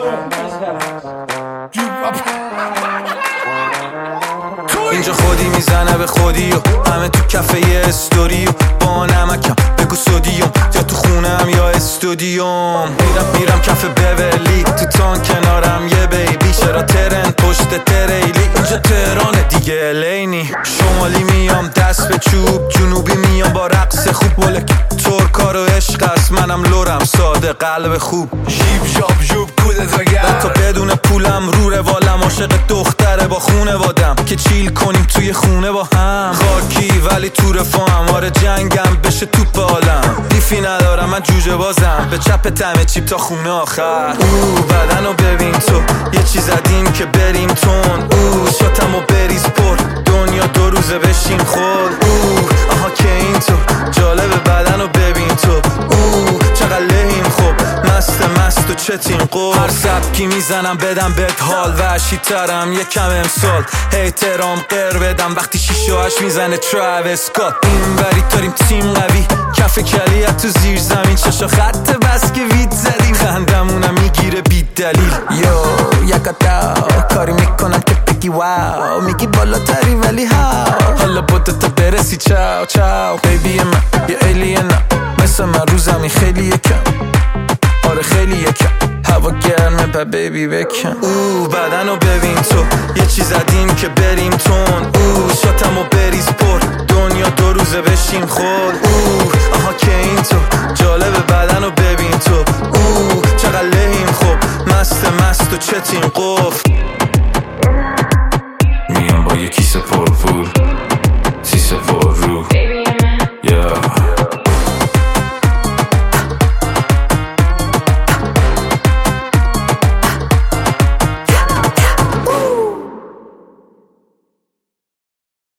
اینجا خودی میزنه به خودی و همه تو کفه یه استوری و با نمکم بگو سودیوم یا تو خونم یا استودیوم میرم کف بولی تو تان کنارم یه بیبی چرا ترن پشت تریلی اینجا تهرانه دیگه الینی شمالی میام دست به چوب جنوبی میام با رقص خوب ولک ترکا و عشق است منم لورم ساده قلب خوب شیب شاب جوب کودت و گر تا بدون پولم رو روالم عاشق دختره با خونه وادم که چیل کنیم توی خونه با هم خاکی ولی تو رفاهم آره جنگم بشه توپ عالم دیفی ندارم من جوجه بازم به چپ تمه چیپ تا خونه آخر بدنو ببین تو یه چیز زدیم که بریم تون شاتمو بریز پر دنیا 2 روزه بشیم خود آها که این تو جالب بدنو ببین تو چقدر لحیم خوب مست و چتین قول هر سبکی میزنم بدم بهت حال وحشی ترم یکم امسال احترام قر بدم وقتی 6 و 8 میزنه تراویس اسکات این وری داریم تیم قوی کف کلیت تو زیر زمین چشا خط بس که وید زدیم خندمونم میگیره بی دلیل یکتا کاری میکنم که بگی واو میگی بالاتری ولی هاو حالا بوده تا برسی چاو چاو بیبی من یه ایلینم مثل من رو زمین خیلی یکم آره خیلی یکم هوا گرمه با بیبی بکن بدنو ببین تو یه چیز زدیم که بریم تون شاتمو بریز پر دنیا 2 روزه بشیم خود آها که این تو جالب بدنو ببین